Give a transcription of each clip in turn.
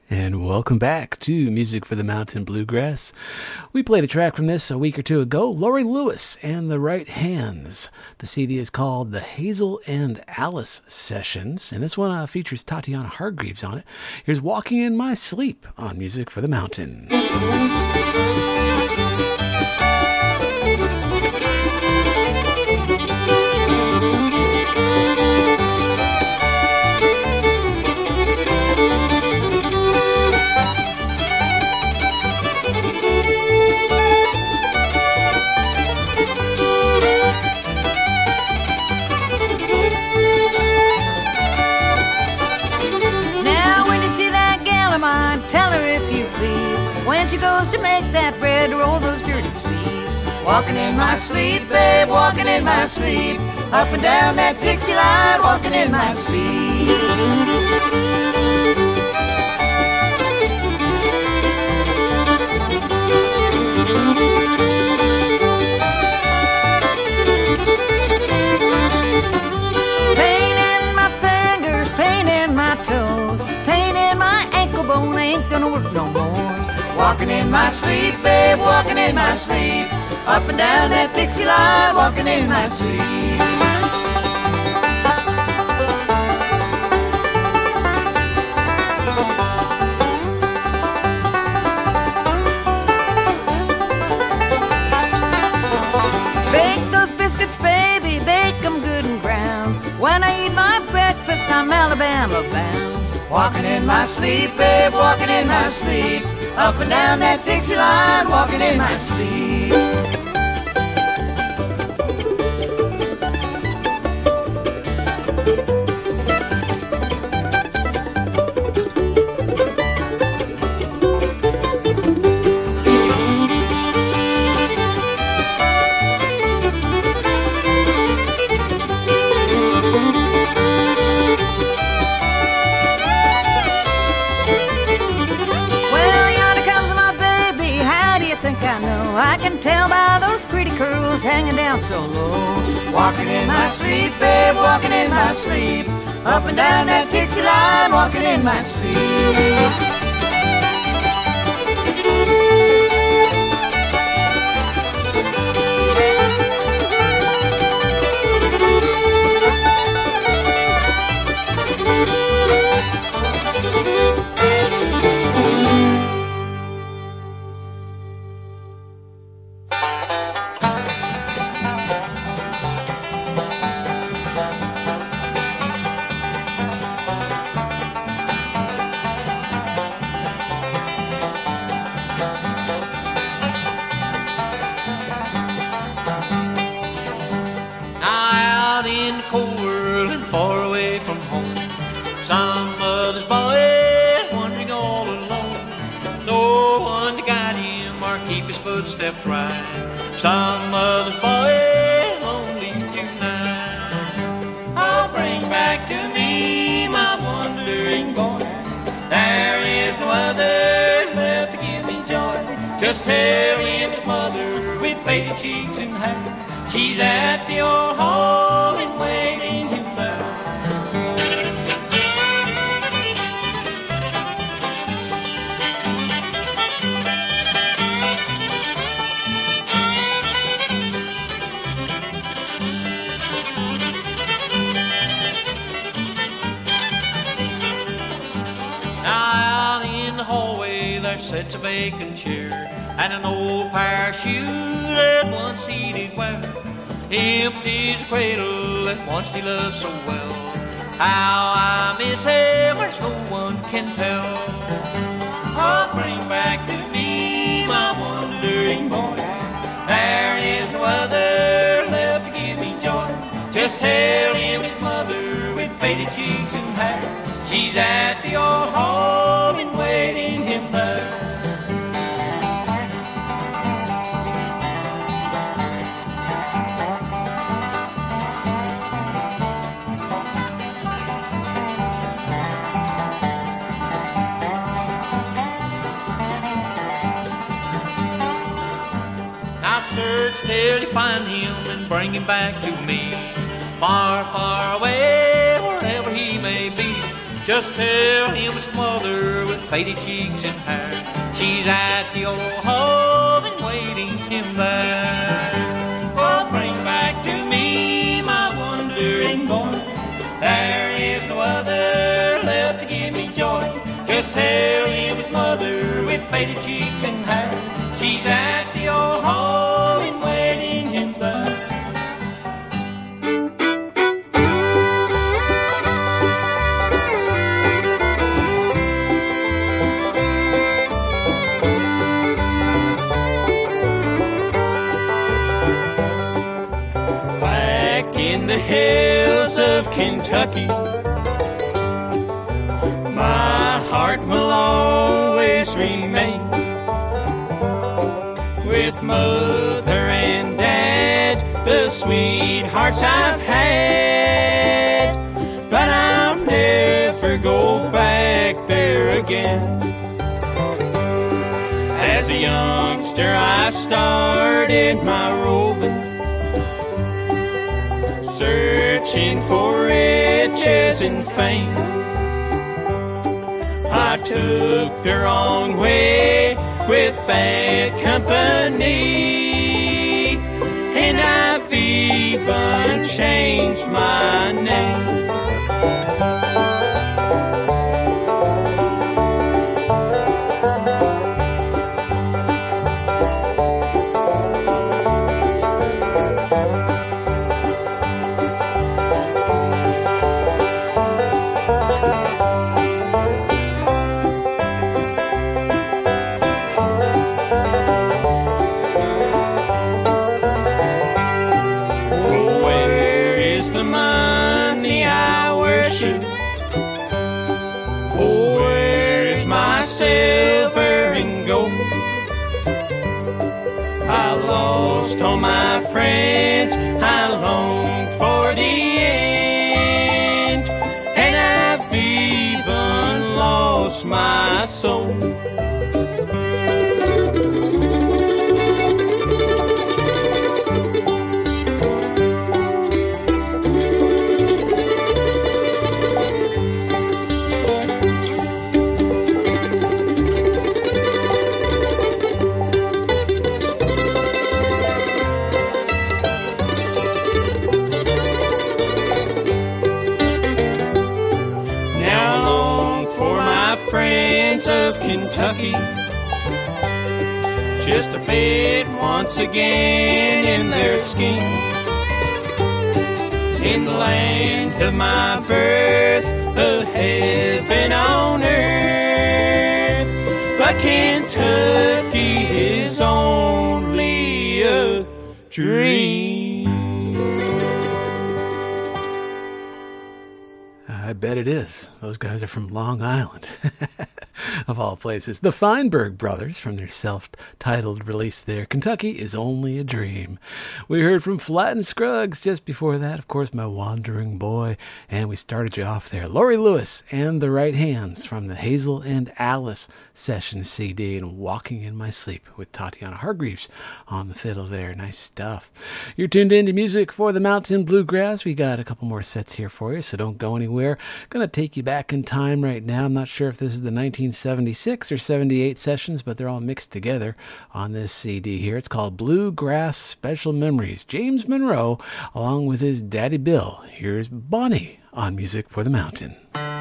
And welcome back to Music for the Mountain Bluegrass. We played a track from this a week or two ago, Laurie Lewis and the Right Hands. The CD is called the Hazel and Alice Sessions, and this one features Tatiana Hargreaves on it. Here's Walking in My Sleep on Music for the Mountain. Tell her if you please, when she goes to make that bread, roll those dirty sleeves. Walking in my sleep, babe, walking in my sleep, up and down that Dixie line, walking in my sleep. Ain't gonna work no more. Walking in my sleep, babe, walking in my sleep, up and down that Dixie line, walking in my sleep. Bake those biscuits, baby, bake them good and brown. When I eat my breakfast, I'm Alabama bound. Walking in my sleep, babe, walking in my sleep, up and down that Dixie line, walking in my sleep. I can tell by those pretty curls hanging down so low. Walking in my sleep, babe, walking in my sleep, up and down that Dixie line, walking in my sleep. Footsteps right. Some mother's boy won't leave tonight. I'll bring back to me my wandering boy. There is no other left to give me joy. Just tell him his mother with faded cheeks and hair, she's at the old hall and waiting him there. Sits a vacant chair and an old parachute that once he did wear. Empty as a cradle that once he loved so well. How I miss him, there's no one can tell. I'll bring back to me my wandering boy. There is no other left to give me joy. Just tell him his mother with faded cheeks and hair, she's at the old hall and waiting him there. I'll search till you find him and bring him back to me. Far, far away, wherever he may be. Just tell him his mother with faded cheeks and hair. She's at the old home and waiting him there. Oh, bring back to me my wandering boy. There is no other left to give me joy. Just tell him his mother with faded cheeks and hair. She's at the old home and waiting him there. Back in the hills of Kentucky, my heart will always remain with mother and dad, the sweethearts I've had. But I'll never go back there again. As a youngster I started my roving, searching for riches and fame. I took the wrong way with bad company, and I've even changed my name. Silver and gold, I lost all my friends, I longed for the end, and I've even lost my soul. Of Kentucky, just to fit once again in their scheme. In the land of my birth, a heaven on earth, but Kentucky is only a dream. I bet it is. Those guys are from Long Island. Of all places. The Feinberg Brothers from their self-titled release there, Kentucky is Only a Dream. We heard from Flatt and Scruggs just before that, of course, My Wandering Boy, and we started you off there, Laurie Lewis and The Right Hands from the Hazel and Alice session CD, and Walking in My Sleep with Tatiana Hargreaves on the fiddle there. Nice stuff. You're tuned into Music for the Mountain Bluegrass. We got a couple more sets here for you, so don't go anywhere. Gonna take you back in time right now. I'm not sure if this is the 1976 or 78 sessions, but they're all mixed together on this CD here. It's called Bluegrass Special Memories. James Monroe, along with his Daddy Bill. Here's Bonnie on Music for the Mountain.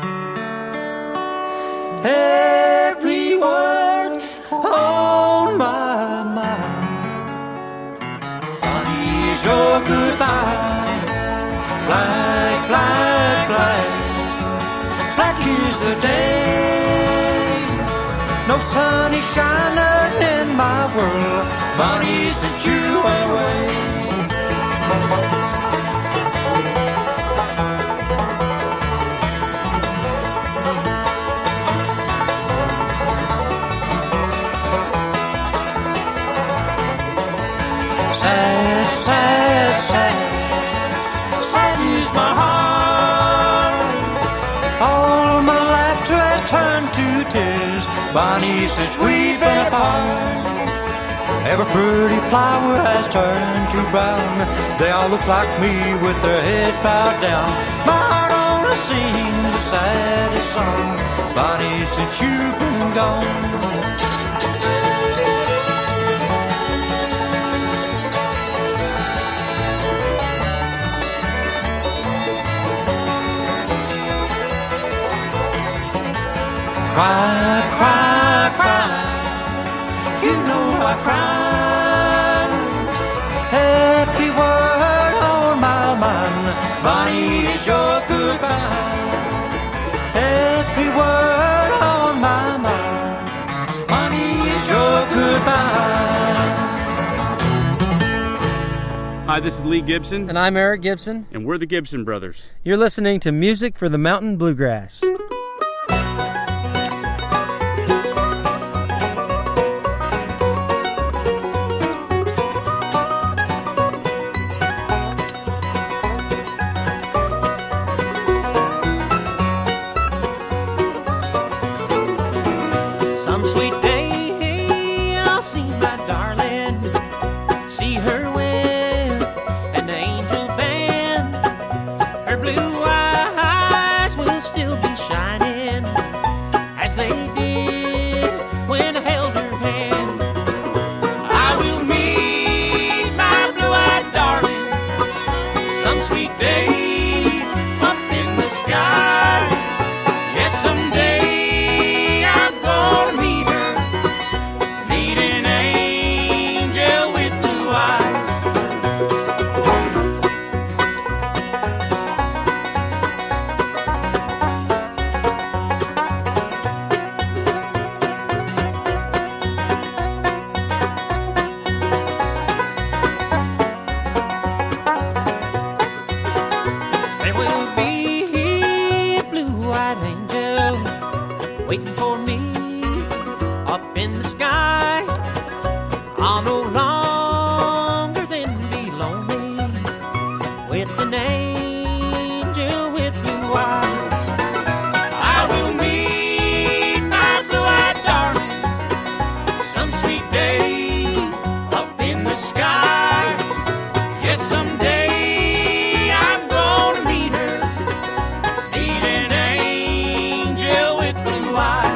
Everyone on my mind, Bonnie is your goodbye. Black, black, black, black is the day. No sun is shining in my world. Bonnie sent you away. Sad, sad, sad, sad is my heart. All my laughter has turned to tears, Bonnie, since we've been apart. Every pretty flower has turned to brown. They all look like me with their head bowed down. My heart only sings the saddest song, Bonnie, since you've been and gone. Cry, cry, cry, you know I cry. Every word on my mind, Bonnie, is your goodbye. Every word on my mind, Bonnie, is your goodbye. Hi, this is Lee Gibson. And I'm Eric Gibson. And we're the Gibson Brothers. You're listening to Music for the Mountain Bluegrass. Some sweet day I'll see my darling, see her with an angel band. Her blue eyes will still be shining as they did when I held her hand. I will meet my blue-eyed darling some sweet day up in the sky. Yes, someday waiting for me up in the sky. I'll no longer then be lonely with an angel with blue eyes. I will meet my blue-eyed darling some sweet day up in the sky. Yes, someday I'm gonna meet her, meet an angel with blue eyes.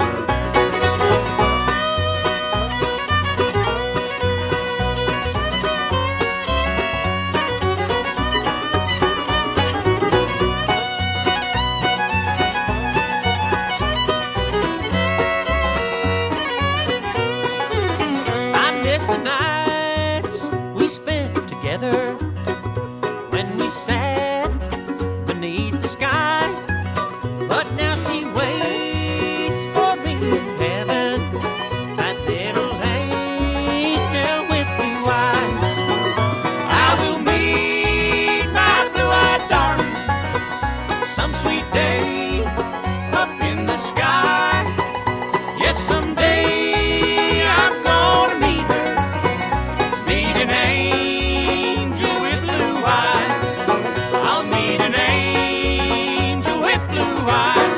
I miss the nights we spent together when we sat beneath the sky. But now she waits for me in heaven, that little angel with blue eyes. I will meet my blue-eyed darling some sweet day up in the sky. Yes, someday I'm gonna meet her, meet an angel with blue eyes. I'll meet an angel with blue eyes.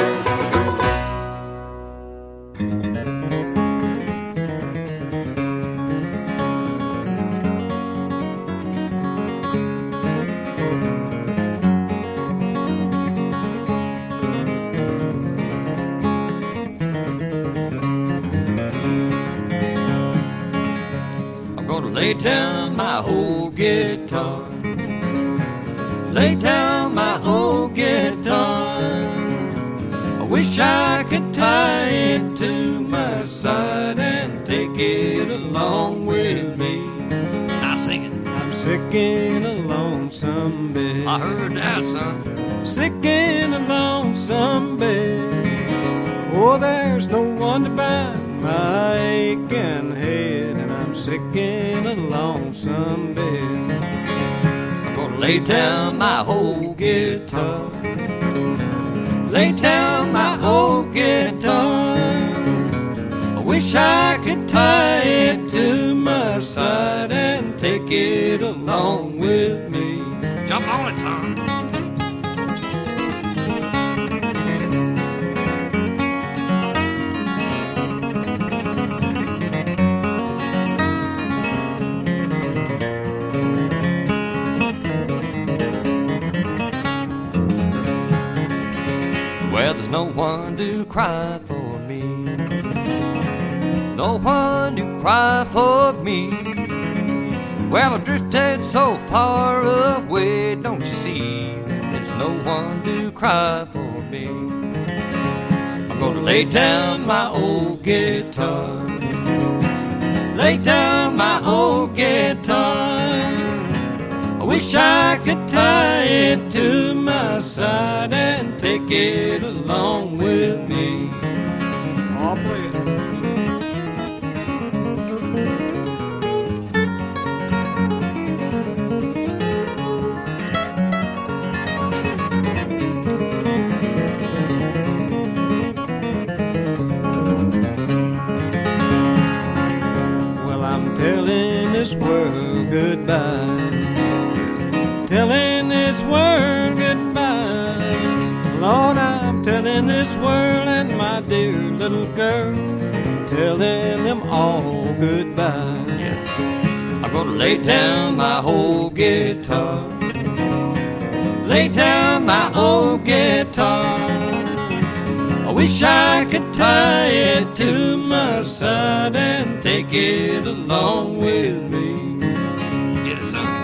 I'm gonna lay down my old guitar, lay down my old guitar. I wish I could tie it to my side and take it along with me. Now sing it. I'm sick in a lonesome bed. I heard that, son. Sick in a lonesome bed. Oh, there's no one to bind my aching head, and I'm sick in a lonesome bed. I'm gonna lay down my old guitar, lay down my old guitar. I wish I could tie it to my side and take it along with me. Jump on it, son. Well, there's no one to cry for me. me. No one to cry for me. Well, I drifted so far away, don't you see? There's no one to cry for me. I'm gonna lay down my old guitar. Lay down my old guitar. I wish I could tie it to my side and take it along with me. I'll play it. Well, I'm telling this world goodbye. Telling this world goodbye. Lord, I'm telling this world and my dear little girl, telling them all goodbye. I'm gonna lay down my old guitar. Lay down my old guitar. I wish I could tie it to my side and take it along with me. Get it, son.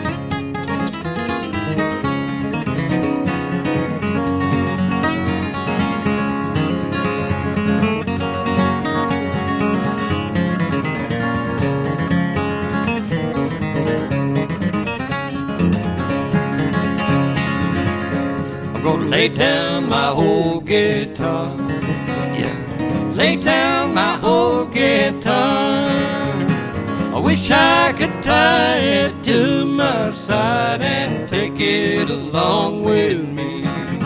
Lay down my old guitar. Yeah. Lay down my old guitar. I wish I could tie it to my side and take it along with me.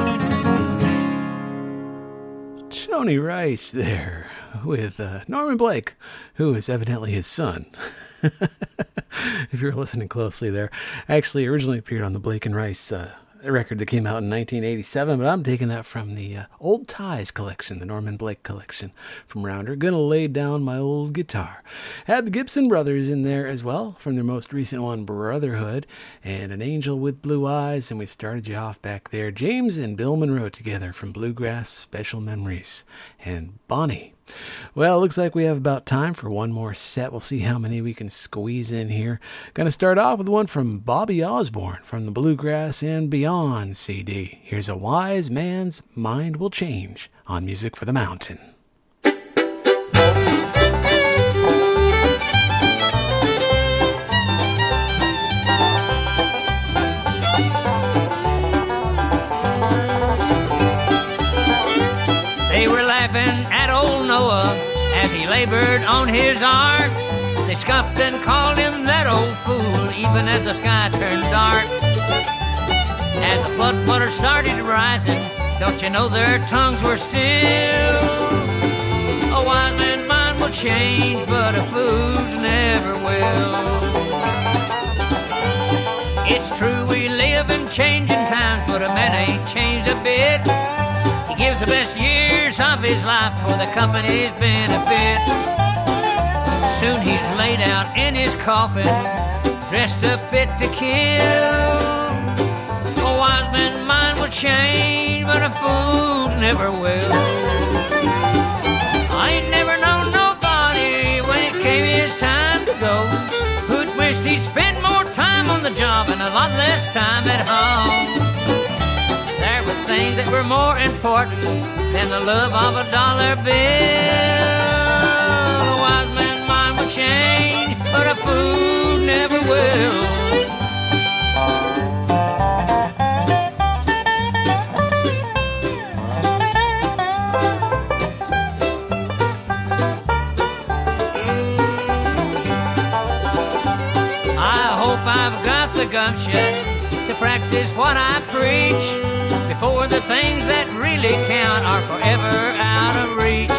Tony Rice there with Norman Blake, who is evidently his son. If you're listening closely there. Actually originally appeared on the Blake and Rice a record that came out in 1987, but I'm taking that from the Old Ties collection, the Norman Blake collection from Rounder. Gonna lay down my old guitar. Had the Gibson Brothers in there as well from their most recent one, Brotherhood, and An Angel with Blue Eyes, and we started you off back there. James and Bill Monroe together from Bluegrass Special Memories, and Bonnie. Well, it looks like we have about time for one more set. We'll see how many we can squeeze in here. Going to start off with one from Bobby Osborne from the Bluegrass and Beyond CD. Here's A Wise Man's Mind Will Change on Music for the Mountain. They were laughing at old Noah as he labored on his ark. They scoffed and called him that old fool, even as the sky turned dark. As the flood water started rising, don't you know their tongues were still? A wise man's mind will change, but a fool's never will. It's true we live in changing times, but a man ain't changed a bit. He gives the best years of his life for the company's benefit. Soon he's laid out in his coffin, dressed up fit to kill. A wise man's mind will change, but a fool's never will. I ain't never known nobody when it came his time to go who'd wished he spent more time on the job and a lot less time at home. There were things that were more important than the love of a dollar bill. A wise man's mind will change, but a fool never will. I hope I've got the gumption to practice what I preach before the things that really count are forever out of reach.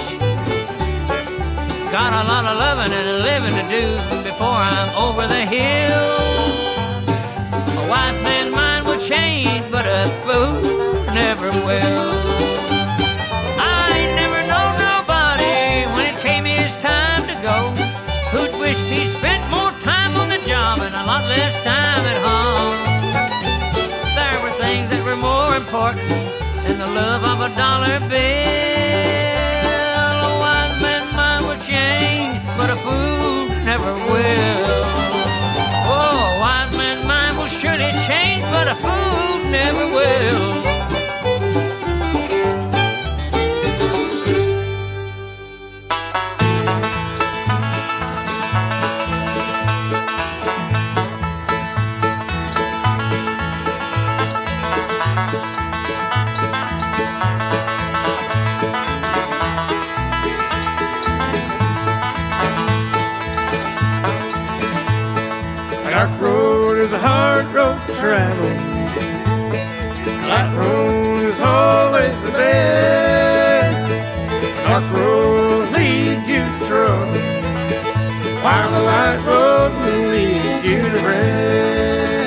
Got a lot of loving and a living to do before I'm over the hill. A wise man's mind will change, but a fool never will. I ain't never known nobody when it came his time to go who'd wished he spent more time on the job and a lot less time at home. There were things that were more important than the love of a dollar bill. A travel. Light road is always the best. Dark road leads you to trouble, while the light road will lead you to rest.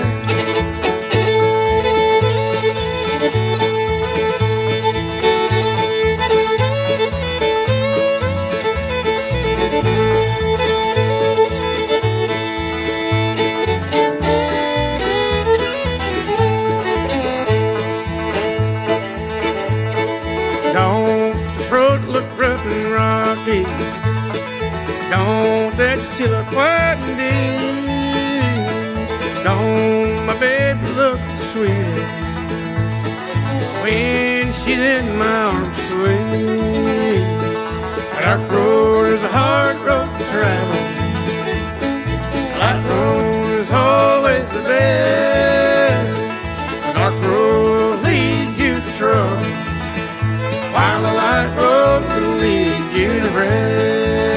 Don't that silly winding, don't my baby look the sweetest when she's in my arms sweet. Dark road is a hard road to travel, light road is always the best. Dark road leads you to trouble, while the light road will lead you to rest.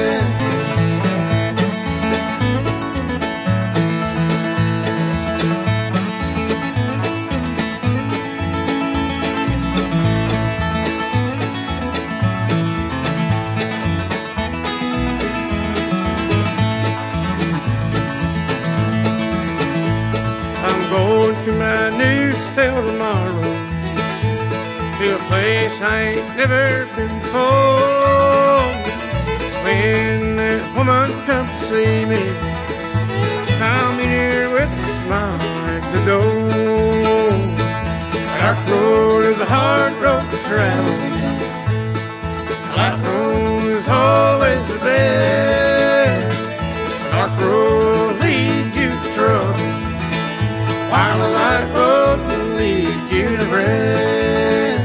I'm going to my new cell tomorrow, to a place I ain't never been before. When that woman comes to see me, I'll meet her with a smile at the door. Dark road is a hard road to travel, light road is always the best. Dark road leads you to trouble, while the light road will lead you to rest.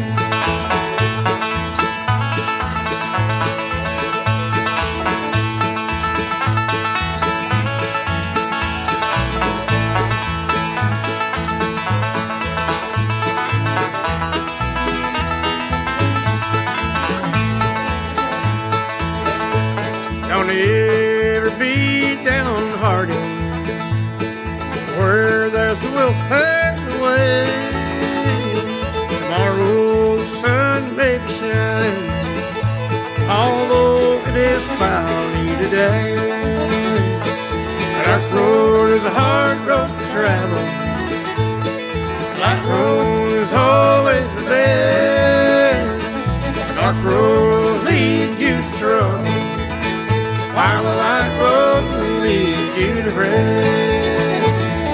Don't ever be downhearted, where there's a will, there's a way. Tomorrow the sun may be shining, although it is cloudy today. Dark road is a hard road to travel, light road is always the best. Dark road leads you to trouble, while the light road will lead you to rest.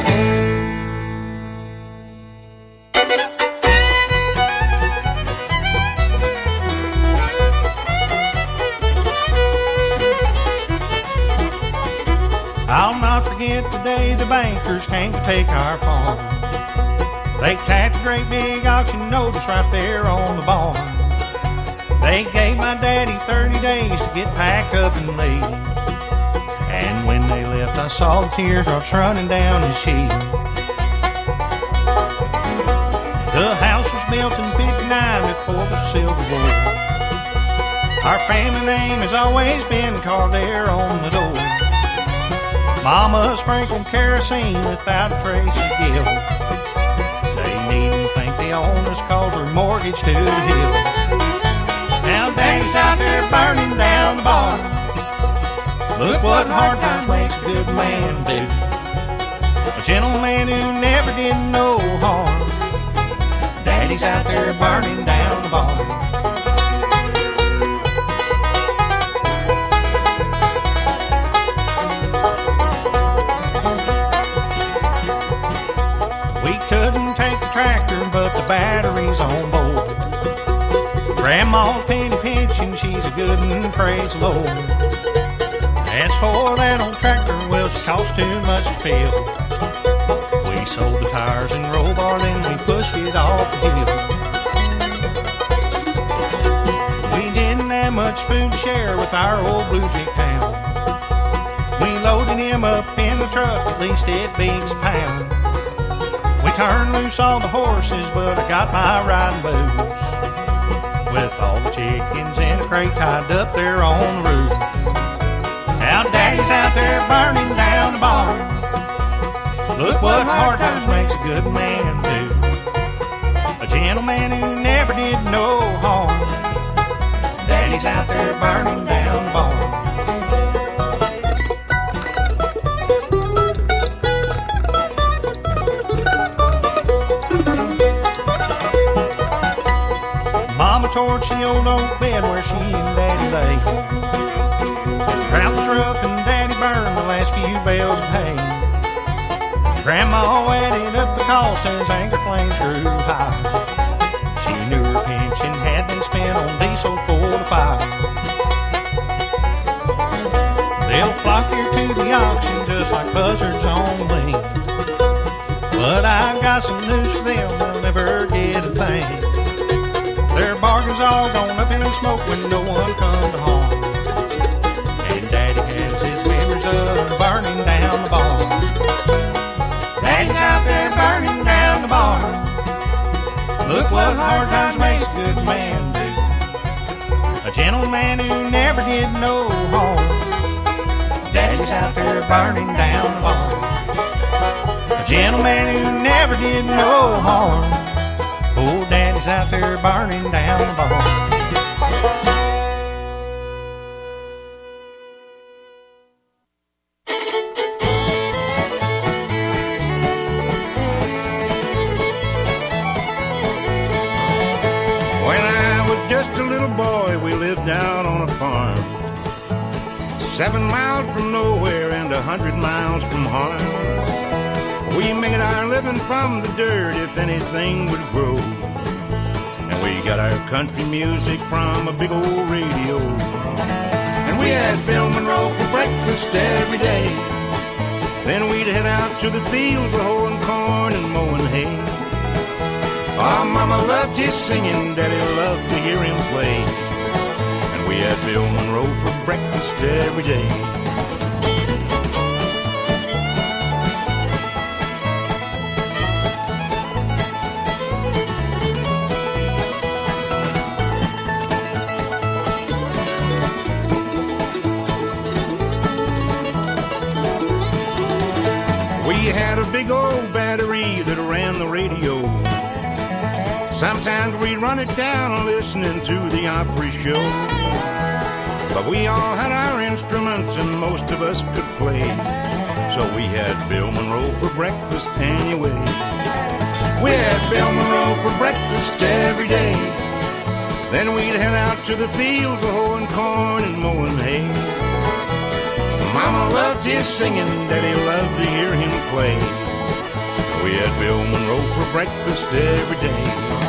I'll not forget the day the bankers came to take our farm. They tacked a great big auction notice right there on the barn. They gave my daddy 30 days to get packed up and leave. And when they left, I saw the teardrops running down his cheek. The house was built in '59 before the Civil War. Our family name has always been carved there on the door. Mama sprinkled kerosene without a trace of guilt. They needn't think they own us 'cause we're mortgaged to the hill. Now Daddy's out there burning down the barn. Look what hard times makes a good man do. A gentleman who never did no harm. Daddy's out there burning down the barn. We couldn't take the tractor, but the battery's on board. Grandma's penny pinching, she's a good one, praise the Lord. As for that old tractor, well, she cost too much to fill. We sold the tires and roll bar, then we pushed it off the hill. We didn't have much food to share with our old blue tick hound. We loaded him up in the truck, at least it beats a pound. We turned loose all the horses, but I got my riding boots. With all the chickens in a crate tied up there on the roof. Now Daddy's out there burning down the barn. Look what hard times makes a good man do. A gentleman who never did no harm. Daddy's out there burning down the barn. Mama torched the old oak bed where she and Daddy lay. Drought was rough and Daddy burned the last few bales of hay. Grandma added up the cost as anger flames grew high. She knew her pension had been spent on diesel for the fire. They'll flock here to the auction just like buzzards on the wing. But I got some news for them, they'll never get a thing. Their bargains all gone up in smoke when no one come to harm. And Daddy has his memories of burning down the barn. Daddy's out there burning down the barn. Look what hard times makes a good man do. A gentleman who never did no harm. Daddy's out there burning down the barn. A gentleman who never did no harm. Old Daddy's out there burning down the barn. When I was just a little boy, we lived out on a farm, 7 miles from nowhere and 100 miles from harm. We made our living from the dirt if anything would grow. And we got our country music from a big old radio. And we had Bill Monroe for breakfast every day. Then we'd head out to the fields hoeing corn and mowing hay. Our mama loved his singing, Daddy loved to hear him play. And we had Bill Monroe for breakfast every day. We had a big old battery that ran the radio. Sometimes we'd run it down listening to the Opry show. But we all had our instruments and most of us could play. So we had Bill Monroe for breakfast anyway. We had Bill Monroe for breakfast every day. Then we'd head out to the fields hoeing corn and mowing hay. Mama loved his singing, Daddy loved to hear him play. We had Bill Monroe for breakfast every day.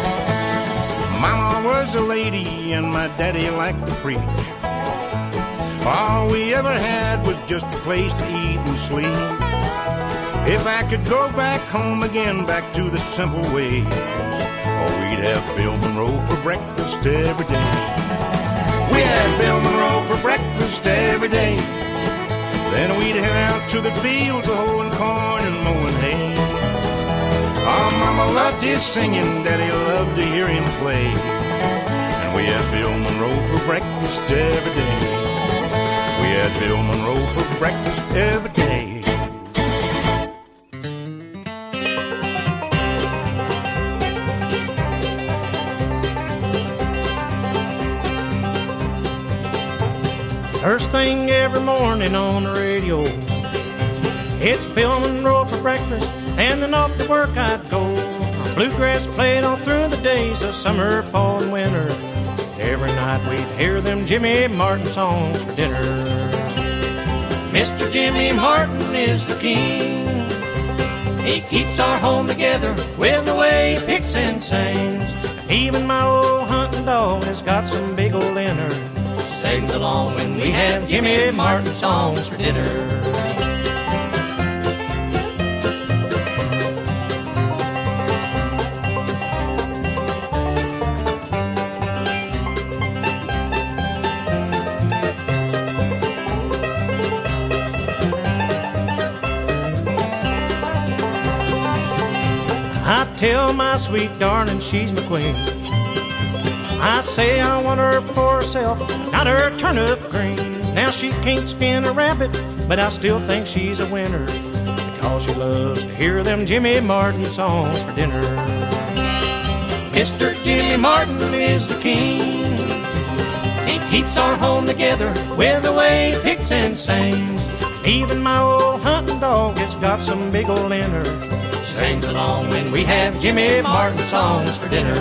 Mama was a lady and my daddy liked to preach. All we ever had was just a place to eat and sleep. If I could go back home again, back to the simple ways, oh, we'd have Bill Monroe for breakfast every day. We had Bill Monroe for breakfast every day. Then we'd head out to the fields hoeing corn and mowing hay. Our mama loved his singing, Daddy loved to hear him play. And we had Bill Monroe for breakfast every day. We had Bill Monroe for breakfast every day. First thing every morning on the radio, it's Bill Monroe for breakfast, and then off to work I'd go. Bluegrass played all through the days of summer, fall, and winter. Every night we'd hear them Jimmy Martin songs for dinner. Mr. Jimmy Martin is the king. He keeps our home together with the way he picks and sings. Even my old hunting dog has got some big old inner. Sings along when we have Jimmy Martin songs for dinner. I tell my sweet darling she's my queen. I say I want her for herself, not her turnip greens. Now she can't skin a rabbit, but I still think she's a winner, because she loves to hear them Jimmy Martin songs for dinner. Mr. Jimmy Martin is the king. He keeps our home together with the way he picks and sings. Even my old hunting dog has got some big old in her. Sings along when we have Jimmy Martin songs for dinner.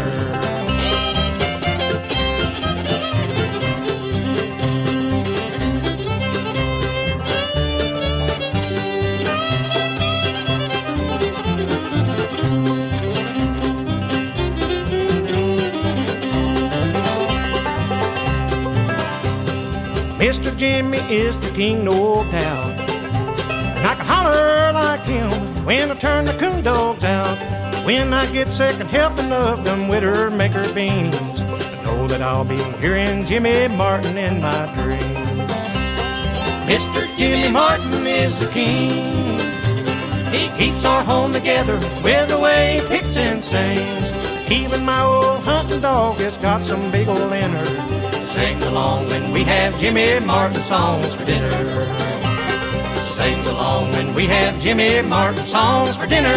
Mr. Jimmy is the king, no doubt. And I can holler like him when I turn the coon dogs out. When I get second helping of them Witter Maker beans, I know that I'll be hearing Jimmy Martin in my dreams. Mr. Jimmy Martin is the king. He keeps our home together with the way he picks and sings. Even my old hunting dog has got some big old in her. Sings along when we have Jimmy Martin songs for dinner. Sings along when we have Jimmy Martin songs for dinner.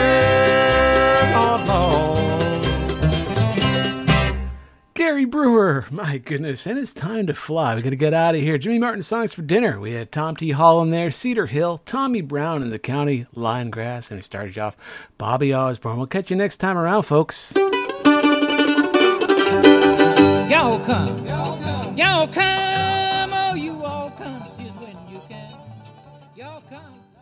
Oh, Gary Brewer, my goodness, and it's time to fly. We got to get out of here. Jimmy Martin songs for dinner. We had Tom T. Holland there, Cedar Hill, Tommy Brown in the County Line Grass, and he started off Bobby Osborne. We'll catch you next time around, folks. Y'all come. Y'all come. Oh, you all come. Just when you can. Y'all come.